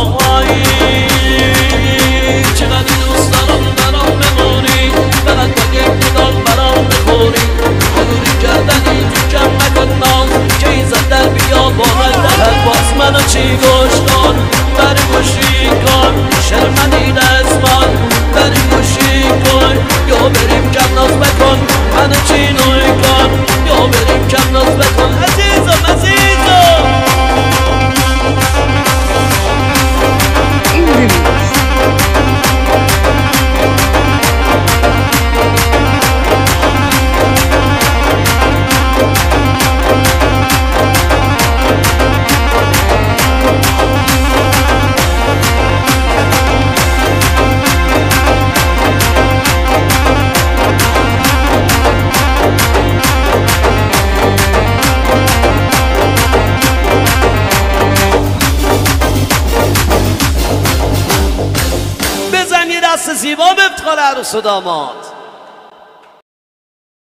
آی چقدر دوست دارم برام بمونی فقط با یک نگاه برام بخوری بروری کردنی تو کم نکن ناز که این زندر بیا با من دهد باز منو چی گوش کن بری گوشی کن شرمنی دستمان بری گوشی کن یا بریم کم ناز بکن منو چی نوی کن یا بریم کم ناز بکن عزیزم عزیزم دست زیبا به افتخار عروس و داماد.